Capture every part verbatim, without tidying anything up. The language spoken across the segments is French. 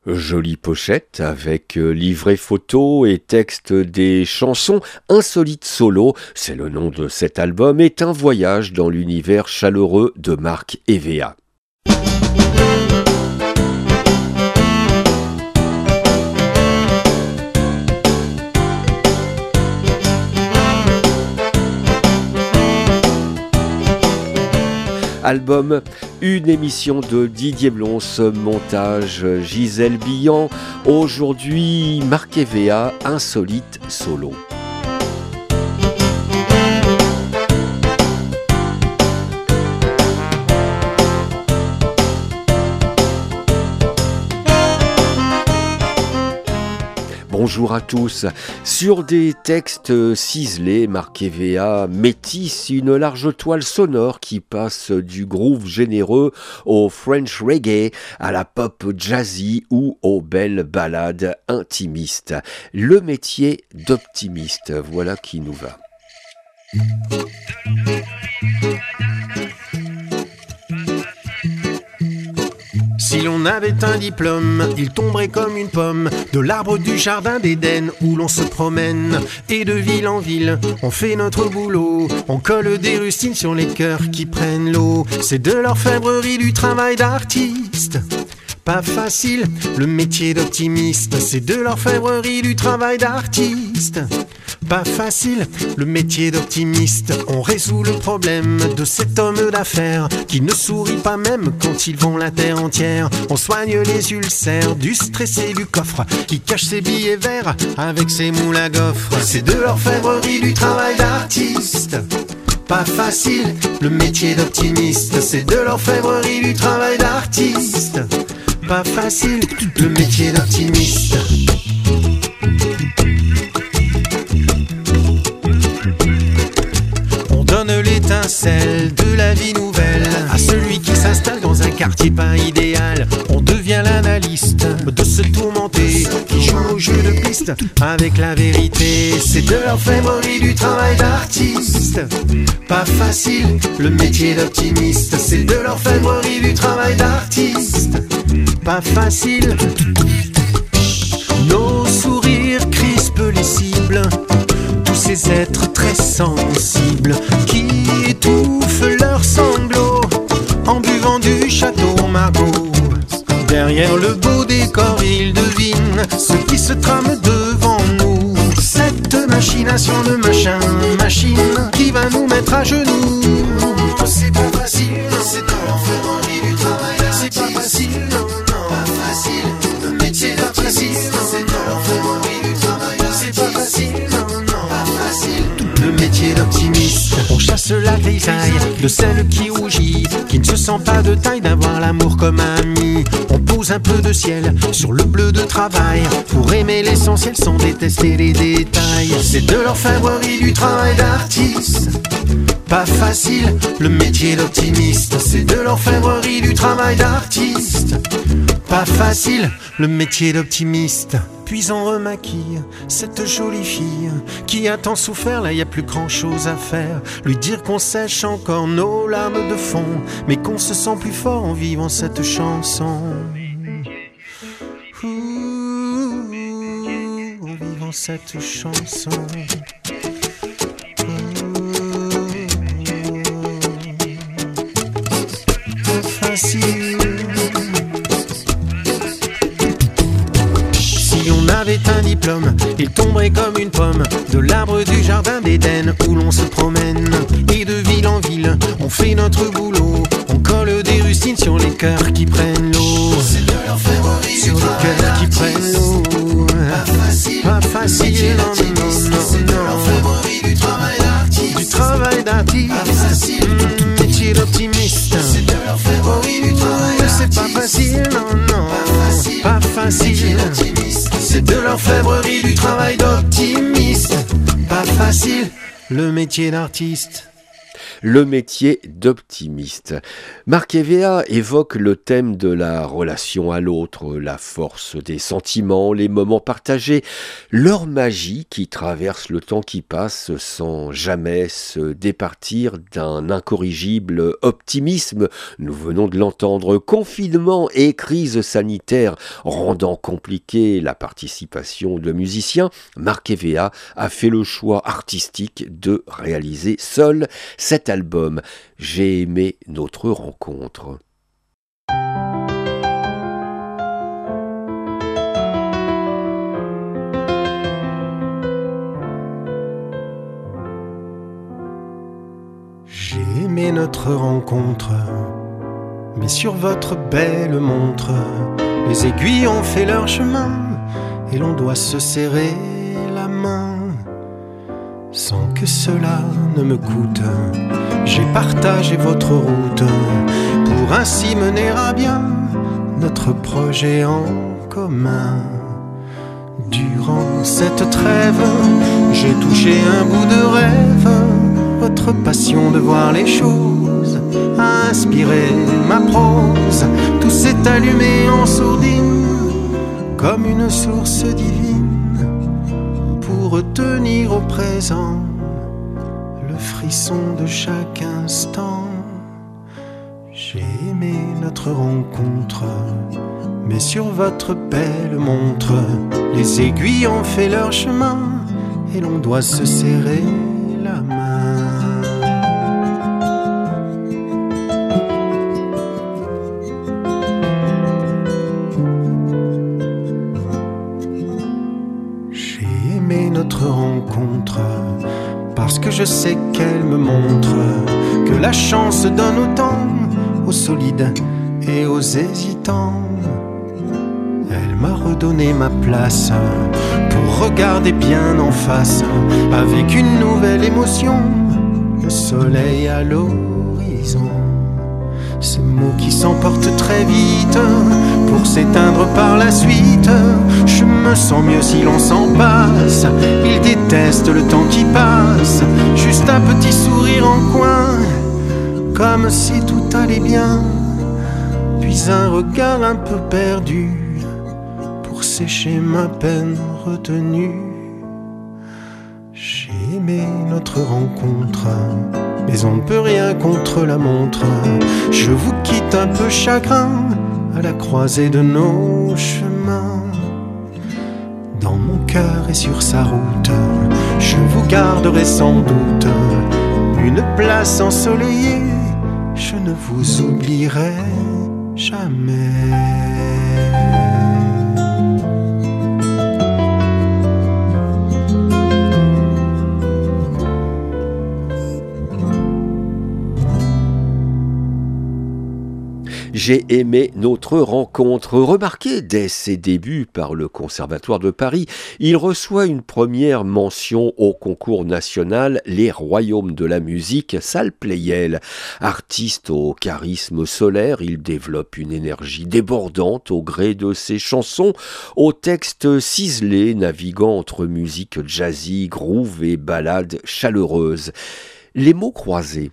Jolie pochette avec livret photo et texte des chansons. Insolite solo, c'est le nom de cet album, est un voyage dans l'univers chaleureux de Marc Evea. Album, une émission de Didier Blons, montage Gisèle Billan. Aujourd'hui, Marc Evea, Insolite solo. Bonjour à tous. Sur des textes ciselés, Marc Evea métisse une large toile sonore qui passe du groove généreux au French reggae, à la pop jazzy ou aux belles ballades intimistes. Le métier d'optimiste, voilà qui nous va. Si l'on avait un diplôme, il tomberait comme une pomme de l'arbre du jardin d'Éden où l'on se promène. Et de ville en ville, on fait notre boulot. On colle des rustines sur les cœurs qui prennent l'eau. C'est de l'orfèvrerie du travail d'artiste. Pas facile, le métier d'optimiste. C'est de l'orfèvrerie du travail d'artiste. Pas facile, le métier d'optimiste. On résout le problème de cet homme d'affaires qui ne sourit pas même quand il vend la terre entière. On soigne les ulcères du stress et du coffre qui cache ses billets verts avec ses moules à gaufres. C'est de l'orfèvrerie du travail d'artiste. Pas facile, le métier d'optimiste. C'est de l'orfèvrerie du travail d'artiste. Pas facile, le métier d'optimiste. On donne l'étincelle de la vie nouvelle à celui qui s'installe dans un quartier pas idéal. On devient l'analyste de ce tourmenté qui joue au jeu de piste avec la vérité. C'est de l'orfèvrerie du travail d'artiste. Pas facile, le métier d'optimiste. C'est de l'orfèvrerie du travail d'artiste. Pas facile. Nos sourires crispent les cibles, tous ces êtres très sensibles qui étouffent leurs sanglots en buvant du château Margaux. Derrière le beau décor, ils devinent ce qui se trame devant nous. Cette machination de machin, machine qui va nous mettre à genoux. C'est pas facile, c'est dans l'orfèvrerie du travail. C'est pas facile, non, non, pas facile. Le métier d'optimiste, c'est dans l'orfèvrerie du travail. C'est pas facile, non, non, pas facile. Le métier d'optimiste. On chasse la grisaille de celle qui rougit, qui ne se sent pas de taille d'avoir l'amour comme ami. On pose un peu de ciel sur le bleu de travail pour aimer l'essentiel sans détester les détails. C'est de l'orfèvrerie du travail d'artiste. Pas facile, le métier d'optimiste. C'est de l'orfèvrerie du travail d'artiste. Pas facile, le métier d'optimiste. Puis on remaquille cette jolie fille qui a tant souffert, là y a plus grand chose à faire. Lui dire qu'on sèche encore nos larmes de fond, mais qu'on se sent plus fort en vivant cette chanson. Ouh, en vivant cette chanson. Facile. Si on avait un diplôme, il tomberait comme une pomme de l'arbre du jardin d'Éden où l'on se promène. Et de ville en ville, on fait notre boulot. On colle des rustines sur les cœurs qui prennent l'eau. C'est de l'orfèvrerie sur les cœurs qui prennent l'eau. Pas facile, pas facile, non, non, non. C'est de l'orfèvrerie du travail d'artiste. Du travail d'artiste. Pas facile, mmh, métier d'optimiste. C'est de l'orfèvrerie du travail d'artiste. C'est pas facile, non, non. Pas facile, pas facile. C'est de l'orfèvrerie du travail d'optimiste. Pas facile, le métier d'artiste. Le métier d'optimiste. Marc Hévéa évoque le thème de la relation à l'autre, la force des sentiments, les moments partagés, leur magie qui traverse le temps qui passe sans jamais se départir d'un incorrigible optimisme. Nous venons de l'entendre, confinement et crise sanitaire rendant compliquée la participation de musiciens, Marc Hévéa a fait le choix artistique de réaliser seul cet album. J'ai aimé notre rencontre. J'ai aimé notre rencontre, mais sur votre belle montre, les aiguilles ont fait leur chemin et l'on doit se serrer la main. Sans que cela ne me coûte, j'ai partagé votre route pour ainsi mener à bien notre projet en commun. Durant cette trêve, j'ai touché un bout de rêve. Votre passion de voir les choses a inspiré ma prose. Tout s'est allumé en sourdine comme une source divine pour retenir au présent le frisson de chaque instant. J'ai aimé notre rencontre, mais sur votre belle montre, les aiguilles ont fait leur chemin et l'on doit se serrer la main. J'ai aimé notre rencontre parce que je sais qu'elle me montre que la chance donne autant aux solides et aux hésitants. Elle m'a redonné ma place pour regarder bien en face avec une nouvelle émotion, le soleil à l'horizon. Ces mots qui s'emportent très vite pour s'éteindre par la suite. Je me sens mieux si l'on s'en passe. Il déteste le temps qui passe. Juste un petit sourire en coin, comme si tout allait bien. Puis un regard un peu perdu pour sécher ma peine retenue. J'ai aimé notre rencontre, mais on ne peut rien contre la montre. Je vous quitte un peu chagrin à la croisée de nos chemins. Dans mon cœur et sur sa route, je vous garderai sans doute une place ensoleillée. Je ne vous oublierai jamais. J'ai aimé notre rencontre. Remarqué dès ses débuts par le Conservatoire de Paris, il reçoit une première mention au concours national Les Royaumes de la musique, salle Pleyel. Artiste au charisme solaire, il développe une énergie débordante au gré de ses chansons, aux textes ciselés, naviguant entre musique jazzy, groove et ballades chaleureuses. Les mots croisés.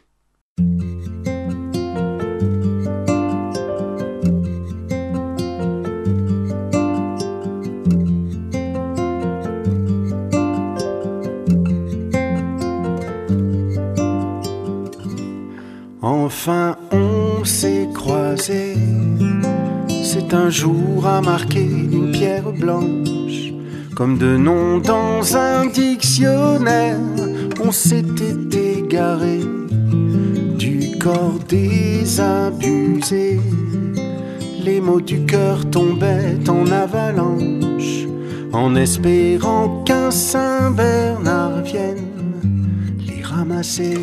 Enfin on s'est croisés, c'est un jour à marquer d'une pierre blanche. Comme de noms dans un dictionnaire, on s'était égaré du corps désabusé. Les mots du cœur tombaient en avalanche, en espérant qu'un Saint Bernard vienne les ramasser.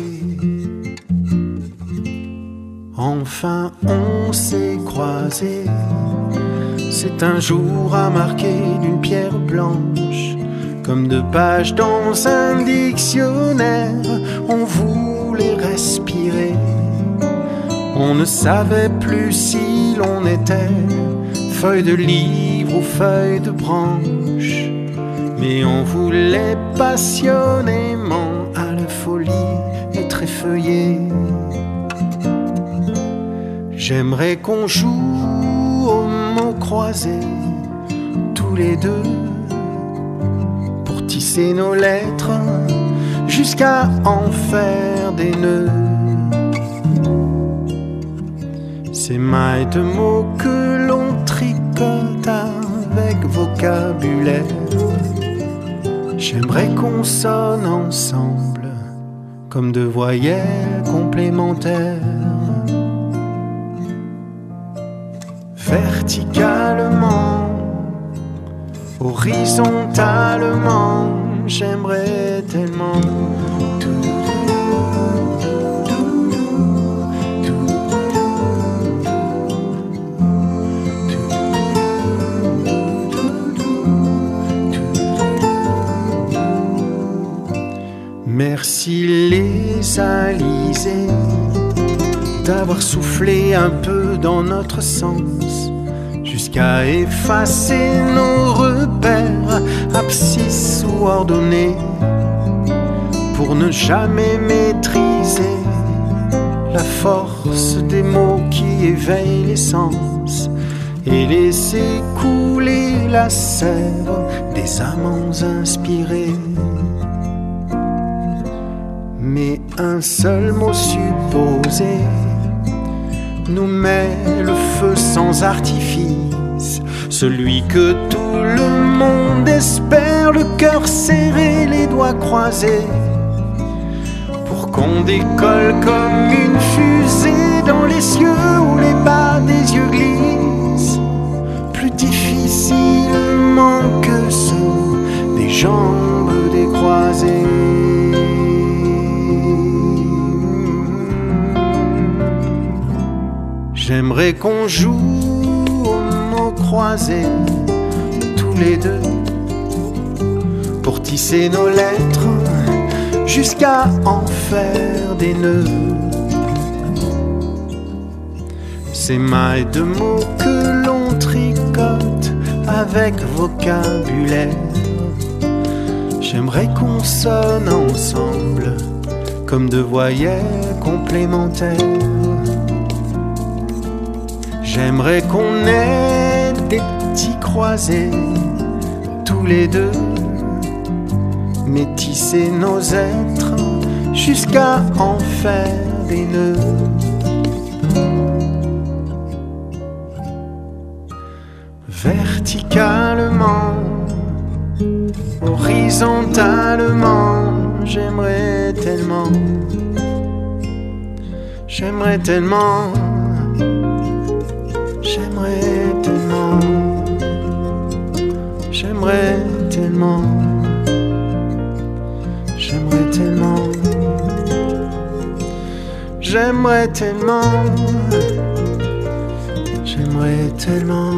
Enfin on s'est croisés, c'est un jour à marquer d'une pierre blanche. Comme deux pages dans un dictionnaire, on voulait respirer. On ne savait plus si l'on était feuille de livre ou feuille de branche, mais on voulait passionnément à la folie être effeuillé. J'aimerais qu'on joue aux mots croisés, tous les deux, pour tisser nos lettres, jusqu'à en faire des nœuds. Ces mailles de mots que l'on tricote avec vocabulaire. J'aimerais qu'on sonne ensemble comme deux voyelles complémentaires. Verticalement, horizontalement, j'aimerais tellement. Merci les alizés d'avoir soufflé un peu dans notre sens, jusqu'à effacer nos repères, abscisses ou ordonnées, pour ne jamais maîtriser la force des mots qui éveillent les sens et laisser couler la sève des amants inspirés. Mais un seul mot supposé nous met le feu sans artifice, celui que tout le monde espère, le cœur serré, les doigts croisés, pour qu'on décolle comme une fusée dans les cieux où les bas des yeux glissent, plus difficilement que ceux des jambes décroisées. J'aimerais qu'on joue aux mots croisés, tous les deux, pour tisser nos lettres, jusqu'à en faire des nœuds. Ces mailles de mots que l'on tricote avec vocabulaire. J'aimerais qu'on sonne ensemble comme deux voyelles complémentaires. J'aimerais qu'on ait des petits croisés, tous les deux, métisser nos êtres, jusqu'à en faire des nœuds. Verticalement, horizontalement, j'aimerais tellement, j'aimerais tellement. J'aimerais tellement, j'aimerais tellement, j'aimerais tellement, j'aimerais tellement, j'aimerais tellement.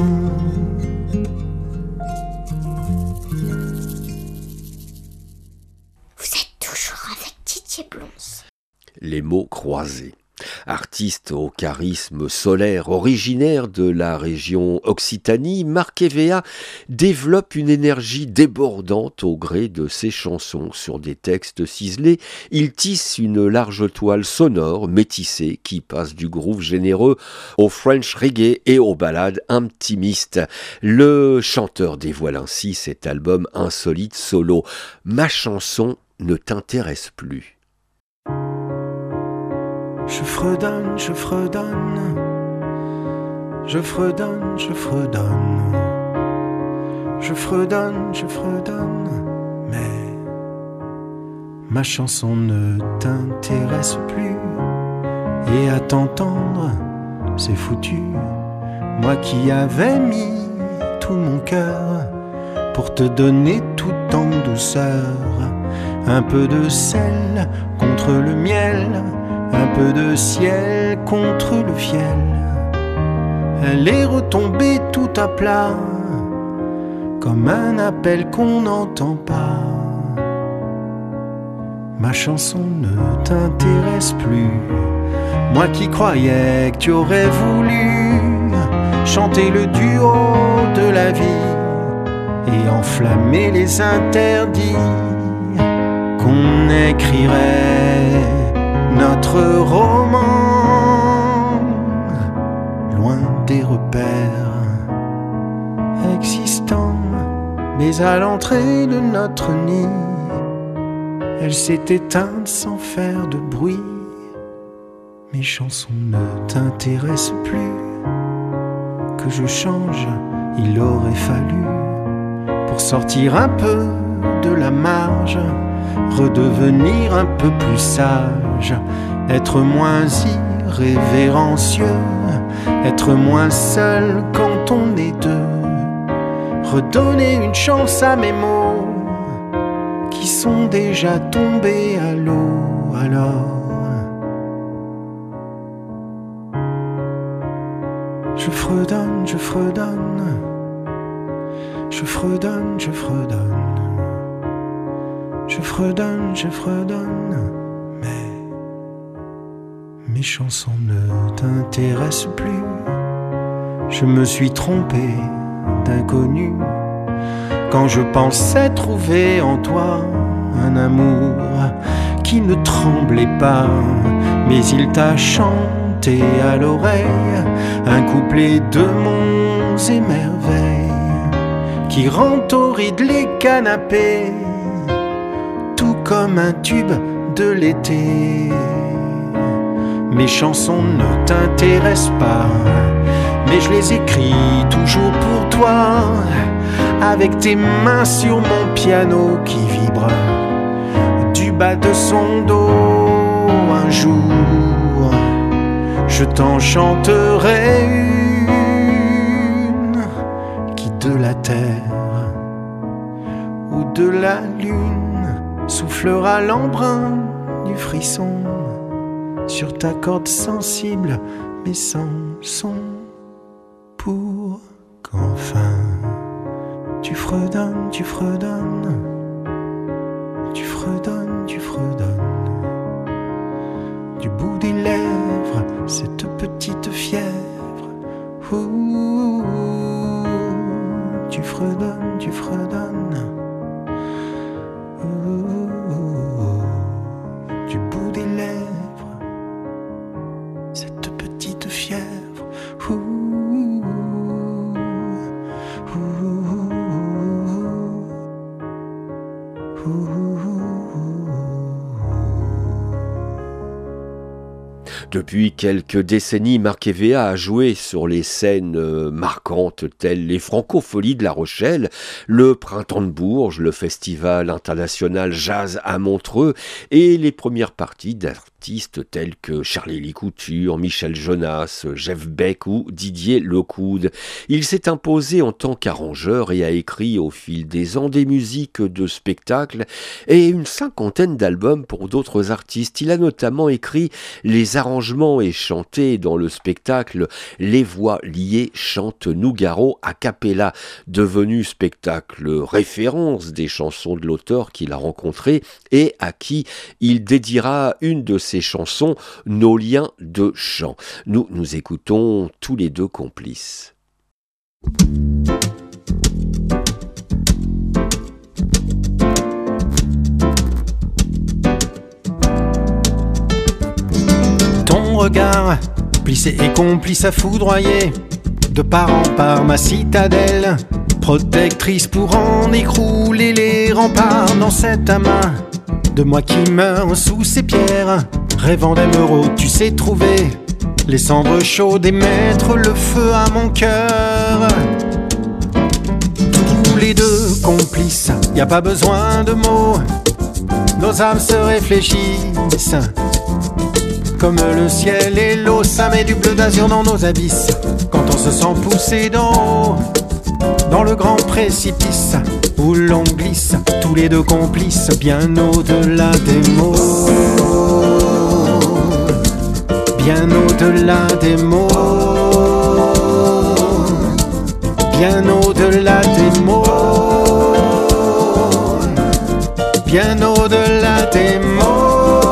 Vous êtes toujours avec Didier Blons. Les mots croisés. Artiste au charisme solaire, originaire de la région Occitanie, Marc Evea développe une énergie débordante au gré de ses chansons. Sur des textes ciselés, il tisse une large toile sonore métissée qui passe du groove généreux au French reggae et aux ballades intimistes. Le chanteur dévoile ainsi cet album insolite solo. Ma chanson ne t'intéresse plus. Je fredonne, je fredonne, je fredonne, je fredonne, je fredonne, je fredonne, mais ma chanson ne t'intéresse plus. Et à t'entendre, c'est foutu. Moi qui avais mis tout mon cœur pour te donner tout en douceur, un peu de sel contre le miel, un peu de ciel contre le fiel. Elle est retombée tout à plat, comme un appel qu'on n'entend pas. Ma chanson ne t'intéresse plus. Moi qui croyais que tu aurais voulu chanter le duo de la vie et enflammer les interdits, qu'on écrirait notre roman des repères existants. Mais à l'entrée de notre nid, elle s'est éteinte sans faire de bruit. Mes chansons ne t'intéressent plus. Que je change, il aurait fallu, pour sortir un peu de la marge, redevenir un peu plus sage, être moins irrévérencieux, être moins seul quand on est deux, redonner une chance à mes mots qui sont déjà tombés à l'eau. Alors je fredonne, je fredonne, je fredonne, je fredonne, je fredonne, je fredonne, mais mes chansons ne t'intéressent plus. Je me suis trompé d'inconnu quand je pensais trouver en toi un amour qui ne tremblait pas, mais il t'a chanté à l'oreille un couplet de monts et merveilles qui rend horrides les canapés, tout comme un tube de l'été. Mes chansons ne t'intéressent pas, mais je les écris toujours pour toi, avec tes mains sur mon piano qui vibre du bas de son dos. Un jour, je t'en chanterai une qui de la terre ou de la lune soufflera l'embrun du frisson sur ta corde sensible, mais sans son, pour qu'enfin tu fredonnes, tu fredonnes, tu fredonnes, tu fredonnes, du bout des lèvres, cette petite fièvre. Ouh, tu fredonnes, tu fredonnes. Ouh, du bout des lèvres, cette petite fièvre. Ouh, ouh, ouh. Depuis quelques décennies, Marc Hévéa a joué sur les scènes marquantes telles les Francopholies de La Rochelle, le Printemps de Bourges, le Festival international Jazz à Montreux et les premières parties d'artistes tels que Charlie Couture, Michel Jonas, Jeff Beck ou Didier Lockwood. Il s'est imposé en tant qu'arrangeur et a écrit au fil des ans des musiques de spectacles et une cinquantaine d'albums pour d'autres artistes. Il a notamment écrit les arrangements et chanté dans le spectacle Les Voix Liées chantent Nougaro a cappella, devenu spectacle référence des chansons de l'auteur qu'il a rencontré et à qui il dédiera une de ses chansons, Nos liens de chant. Nous nous écoutons tous les deux complices. Ton regard, plissé et complice à foudroyer, de part en part ma citadelle, protectrice pour en écrouler les remparts dans cet amas de moi qui meurs sous ces pierres, rêvant d'émeraude, tu sais trouver les cendres chaudes et mettre le feu à mon cœur. Tous les deux complices, y a pas besoin de mots, nos âmes se réfléchissent comme le ciel et l'eau, ça met du bleu d'azur dans nos abysses. Quand on se sent poussé d'en haut, dans le grand précipice où l'on glisse, tous les deux complices, bien au-delà des mots, bien au-delà des mots, bien au-delà des mots, bien au-delà des mots.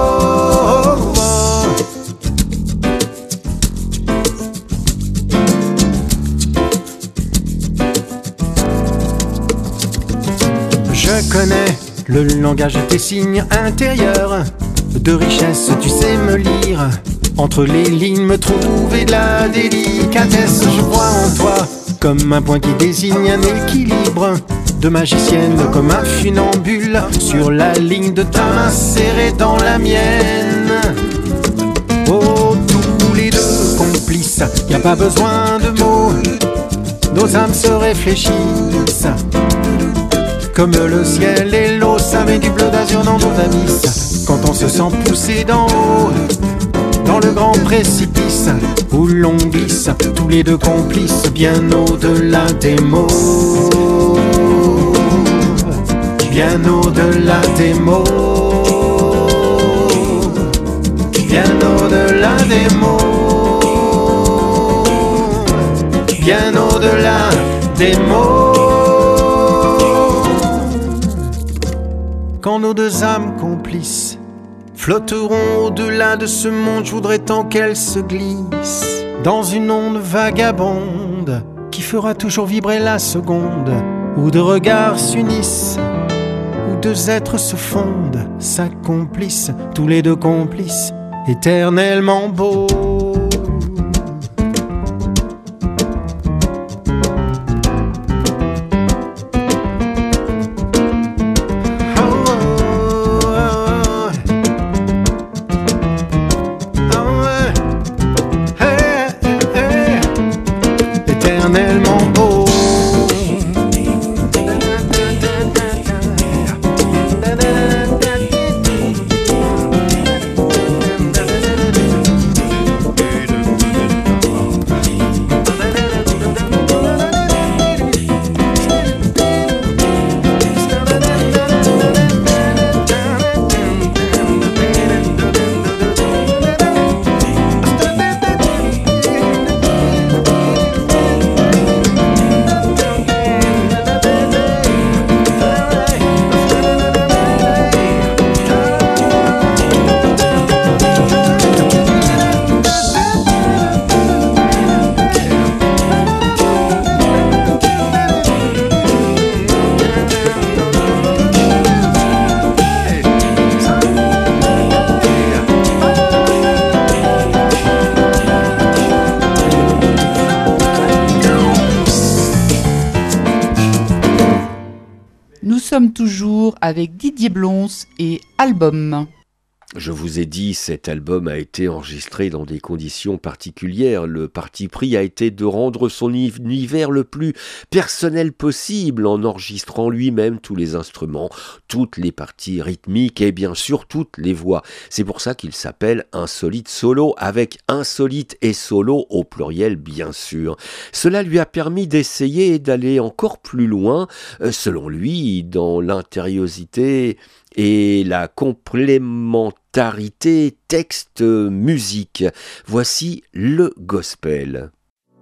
Je connais le langage des signes intérieurs, de richesse tu sais me lire, Entre les lignes me trouver de la délicatesse. Je vois en toi comme un point qui désigne un équilibre de magicienne, comme un funambule sur la ligne de ta main serrée dans la mienne. Oh, tous les deux complices, y a pas besoin de mots, nos âmes se réfléchissent. Comme le ciel et l'eau, ça met du bleu d'azur dans nos abysses. Quand on se sent poussé d'en haut, dans le grand précipice où l'on glisse, tous les deux complices, bien au-delà des mots, bien au-delà des mots, bien au-delà des mots, bien au-delà des mots. Quand nos deux âmes complices flotteront au-delà de ce monde, je voudrais tant qu'elles se glissent dans une onde vagabonde qui fera toujours vibrer la seconde, où deux regards s'unissent, où deux êtres se fondent, s'accomplissent, tous les deux complices, éternellement beaux. Nous sommes toujours avec Didier Blons et Album. Je vous ai dit, cet album a été enregistré dans des conditions particulières. Le parti pris a été de rendre son univers le plus personnel possible en enregistrant lui-même tous les instruments, toutes les parties rythmiques et bien sûr toutes les voix. C'est pour ça qu'il s'appelle Insolite Solo, avec insolite et solo au pluriel bien sûr. Cela lui a permis d'essayer d'aller encore plus loin, selon lui, dans l'impériosité et la complémentarité texte-musique. Voici le gospel.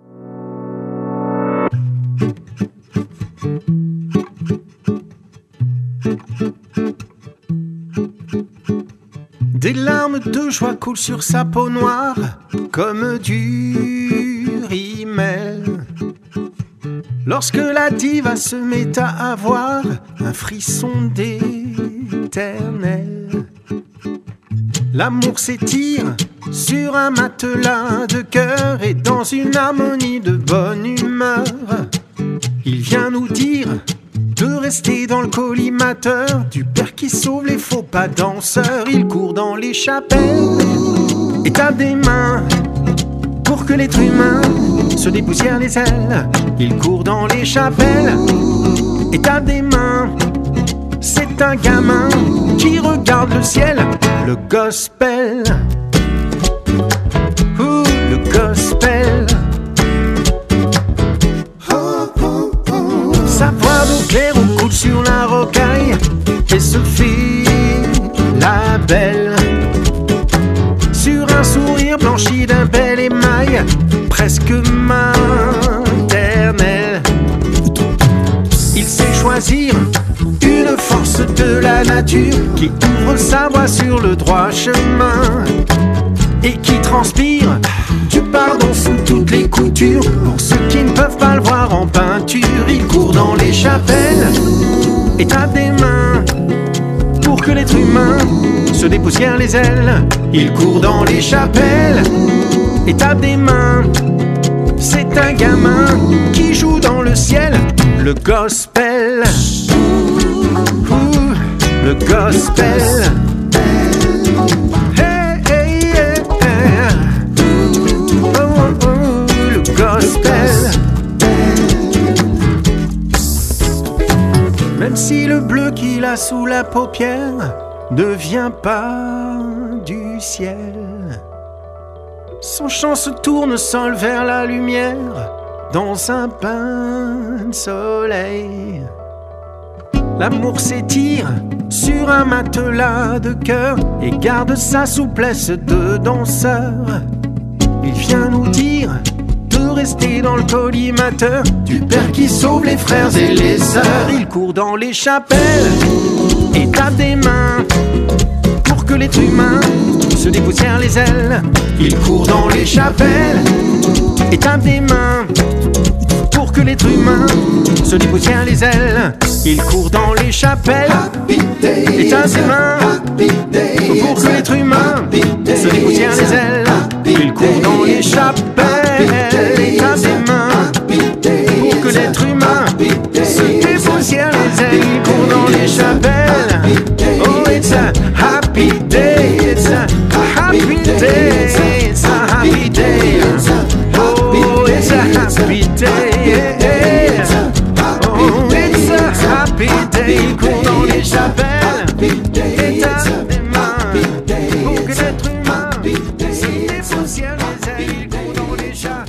Des larmes de joie coulent sur sa peau noire comme du rimel. Lorsque la diva se met à avoir un frisson d'éternel, l'amour s'étire sur un matelas de cœur et dans une harmonie de bonne humeur, il vient nous dire de rester dans le collimateur du père qui sauve les faux pas danseurs. Il court dans les chapelles et tape des mains pour que l'être humain se dépoussière les ailes. Il court dans les chapelles et tape des mains. C'est un gamin qui regarde le ciel. Le gospel, ouh, le gospel. Sa voix d'eau claire coule sur la rocaille et se fait la belle sur un sourire blanchi d'un bel émail presque maternel. Il sait choisir une force de la nature qui ouvre sa voie sur le droit chemin et qui transpire du pardon sous toutes les coutures. Pour ceux qui ne peuvent pas le voir en peinture, il court dans les chapelles et tape des mains pour Pour que l'être humain se dépoussière les ailes, il court dans les chapelles et tape des mains. C'est un gamin qui joue dans le ciel le gospel. Ouh, le gospel. Hey, hey, hey, hey. Oh, oh, oh, le gospel. Même si le bleu qu'il a sous la paupière ne vient pas du ciel, son chant se tourne seul vers la lumière dans un bain de soleil. L'amour s'étire sur un matelas de cœur et garde sa souplesse de danseur. Il vient nous dire de rester dans le collimateur du Père qui sauve les frères et les sœurs. Il court dans les chapelles et tape des mains pour que l'être humain se dépoussière les ailes. Il court dans les chapelles et tape des mains pour que l'être humain se dépoussière les ailes. Il court dans les chapelles et tape des mains pour que l'être humain se dépoussière les ailes. Il court dans les chapelles et tape des mains pour que l'être humain se dépoussière les ailes. Il court dans les chapelles. Oh, it's a happy day, it's a happy day, it's a happy day. Oh, it's a happy day. Oh, it's a happy day. Il court dans les chapelles et tape des mains pour que l'être humain se dépoussière les ailes. Il court dans les chapelles.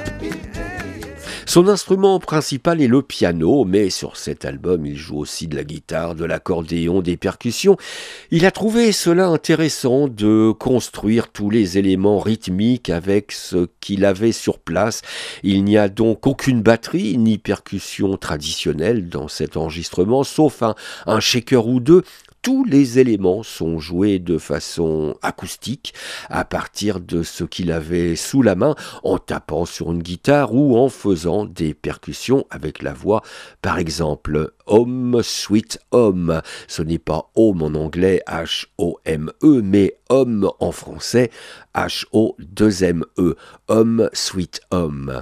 Son instrument principal est le piano, mais sur cet album, il joue aussi de la guitare, de l'accordéon, des percussions. Il a trouvé cela intéressant de construire tous les éléments rythmiques avec ce qu'il avait sur place. Il n'y a donc aucune batterie ni percussion traditionnelle dans cet enregistrement, sauf un, un shaker ou deux. Tous les éléments sont joués de façon acoustique à partir de ce qu'il avait sous la main en tapant sur une guitare ou en faisant des percussions avec la voix. Par exemple, Home Sweet Home. Ce n'est pas home en anglais, H O M E, mais home en français, H O deux M E. Home Sweet Home.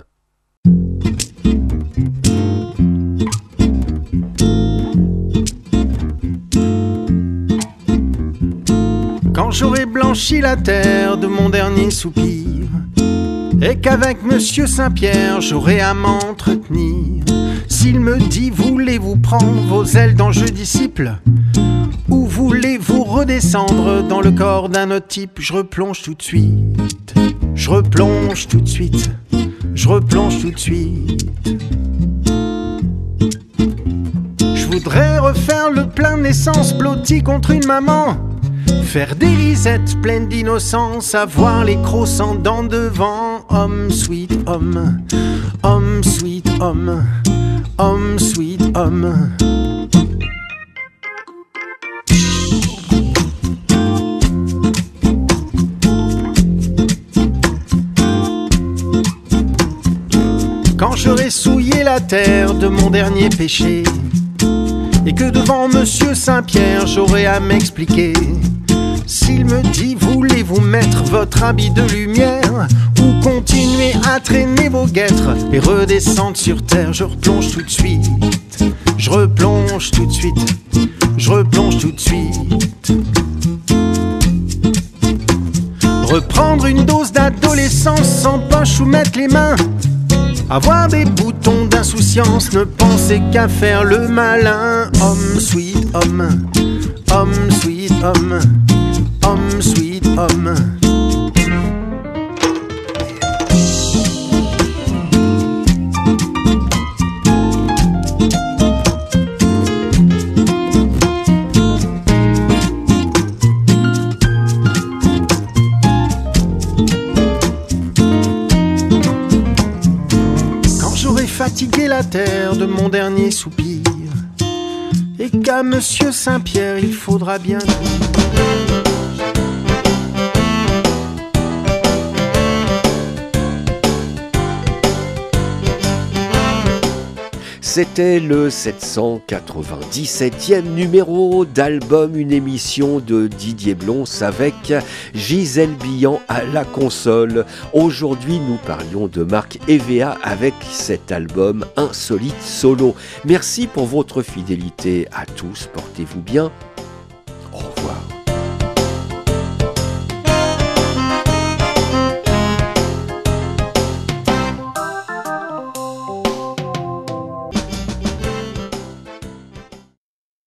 Quand j'aurai blanchi la terre de mon dernier soupir et qu'avec Monsieur Saint-Pierre j'aurai à m'entretenir, s'il me dit voulez-vous prendre vos ailes dans je disciple ou voulez-vous redescendre dans le corps d'un autre type, je replonge tout de suite, je replonge tout de suite, je replonge tout de suite. Je voudrais refaire le plein d'essence blotti contre une maman, faire des risettes pleines d'innocence, avoir les crocs en dents devant. Homme, sweet homme, homme, sweet homme, homme, sweet homme. Quand j'aurai souillé la terre de mon dernier péché et que devant Monsieur Saint-Pierre j'aurai à m'expliquer, s'il me dit voulez-vous mettre votre habit de lumière ou continuer à traîner vos guêtres et redescendre sur terre, je replonge tout de suite, je replonge tout de suite, je replonge tout de suite. Reprendre une dose d'adolescence sans poche ou mettre les mains, avoir des boutons d'insouciance, ne penser qu'à faire le malin. Homme, sweet homme, homme, sweet homme, homme, sweet homme. Quand j'aurai fatigué la terre de mon dernier soupir et qu'à Monsieur Saint-Pierre il faudra bien dire C'était le sept cent quatre-vingt-dix-septième numéro d'Album, une émission de Didier Blons avec Gisèle Billan à la console. Aujourd'hui, nous parlions de Marc Evea avec cet album Insolite Solo. Merci pour votre fidélité à tous, portez-vous bien.